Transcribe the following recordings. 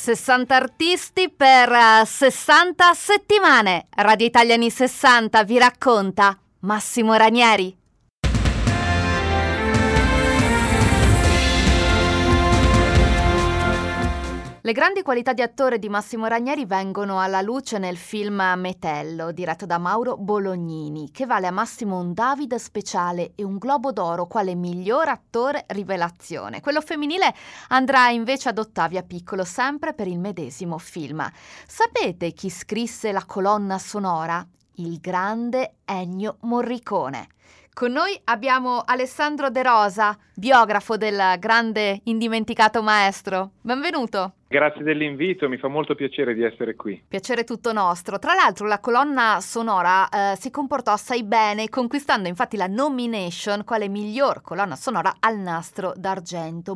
60 artisti per 60 settimane. Radio Italia anni 60 vi racconta Massimo Ranieri. Le grandi qualità di attore di Massimo Ranieri vengono alla luce nel film Metello, diretto da Mauro Bolognini, che vale a Massimo un David speciale e un Globo d'Oro quale miglior attore rivelazione. Quello femminile andrà invece ad Ottavia Piccolo, sempre per il medesimo film. Sapete chi scrisse la colonna sonora? Il grande Ennio Morricone. Con noi abbiamo Alessandro De Rosa, biografo del grande indimenticato maestro. Benvenuto. Grazie dell'invito, mi fa molto piacere di essere qui. Piacere tutto nostro. Tra l'altro la colonna sonora si comportò assai bene, conquistando infatti la nomination quale miglior colonna sonora al Nastro d'Argento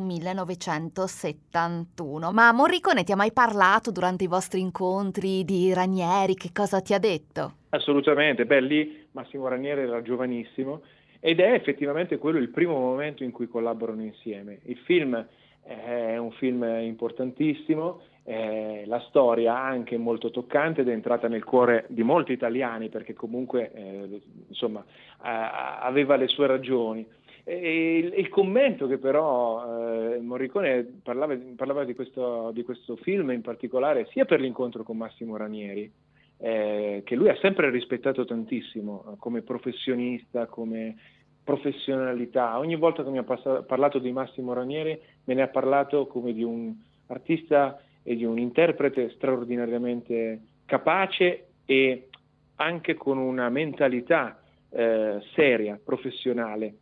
1971. Ma Morricone ti ha mai parlato durante i vostri incontri di Ranieri? Che cosa ti ha detto? Assolutamente, lì Massimo Ranieri era giovanissimo ed è effettivamente quello il primo momento in cui collaborano insieme. Il film è un film importantissimo, la storia anche molto toccante ed è entrata nel cuore di molti italiani perché comunque aveva le sue ragioni. Il commento che però Morricone parlava di questo film in particolare sia per l'incontro con Massimo Ranieri, che lui ha sempre rispettato tantissimo come professionista, come professionalità. Ogni volta che mi ha parlato di Massimo Ranieri me ne ha parlato come di un artista e di un interprete straordinariamente capace e anche con una mentalità seria, professionale,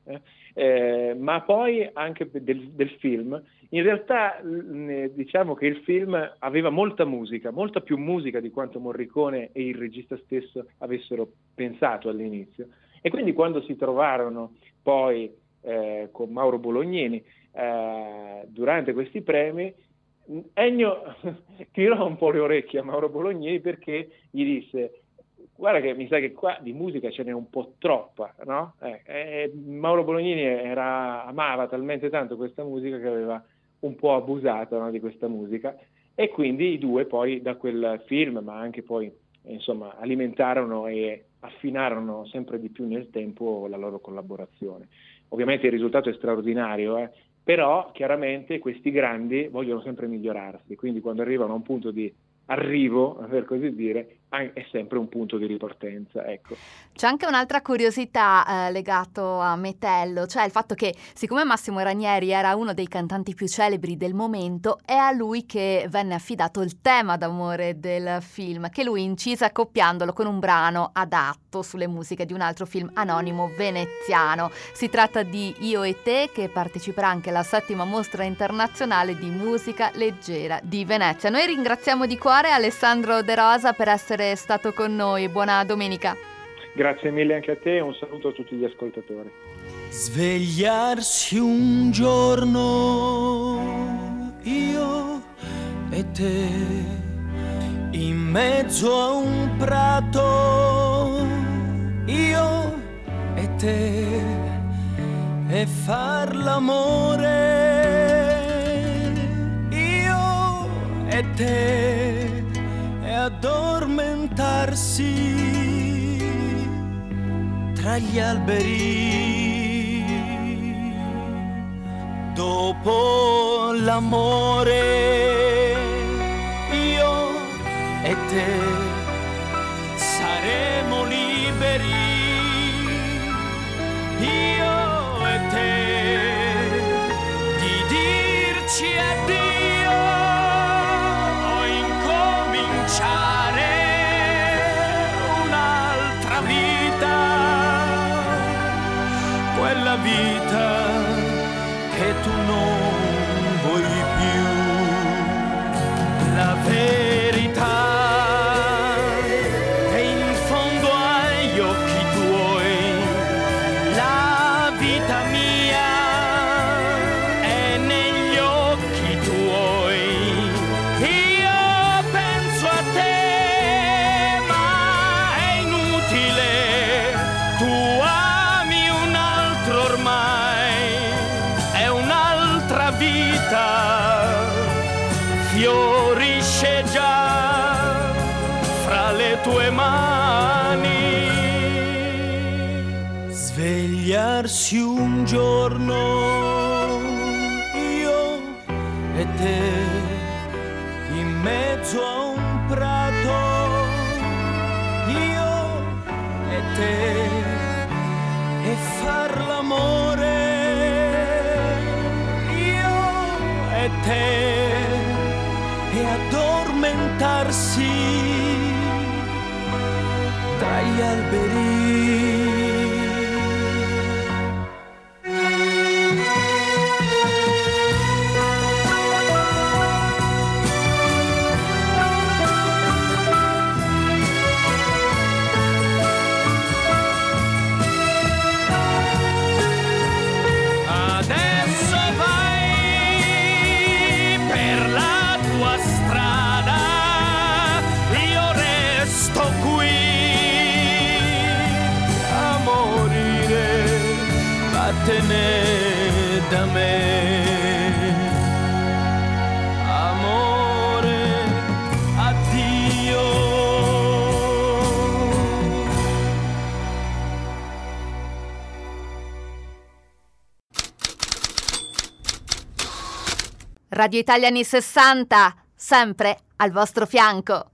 ma poi anche del film. In realtà diciamo che il film aveva molta più musica di quanto Morricone e il regista stesso avessero pensato all'inizio. E quindi quando si trovarono poi con Mauro Bolognini durante questi premi, Ennio tirò un po' le orecchie a Mauro Bolognini perché gli disse: guarda che mi sa che qua di musica ce n'è un po' troppa, no? Mauro Bolognini amava talmente tanto questa musica che aveva un po' abusato, no, di questa musica, e quindi i due poi da quel film, ma anche poi insomma alimentarono e affinarono sempre di più nel tempo la loro collaborazione. Ovviamente il risultato è straordinario, però chiaramente questi grandi vogliono sempre migliorarsi, quindi quando arrivano a un punto di arrivo, per così dire, è sempre un punto di ripartenza, ecco. C'è anche un'altra curiosità legato a Metello, cioè il fatto che siccome Massimo Ranieri era uno dei cantanti più celebri del momento, è a lui che venne affidato il tema d'amore del film, che lui incise accoppiandolo con un brano adatto sulle musiche di un altro film anonimo veneziano. Si tratta di Io e te, che parteciperà anche alla 7ª mostra internazionale di musica leggera di Venezia. Noi ringraziamo di cuore Alessandro De Rosa per essere stato con noi. Buona domenica. Grazie mille anche a te e un saluto a tutti gli ascoltatori. Svegliarsi un giorno io e te in mezzo a un prato, io e te, e far l'amore io e te, e addormentarsi tra gli alberi. Dopo l'amore io e te saremo liberi, io e te, di dirci addio o incominciare un'altra vita, quella vita che tu non vuoi più. La verità fiorisce già fra le tue mani. Svegliarsi un giorno, io e te, in mezzo a un prato, io e te, e far l'amore, io e te, e addormentarsi tra gli alberi. Vattene da me, amore, addio. Radio Italia anni 60, sempre al vostro fianco.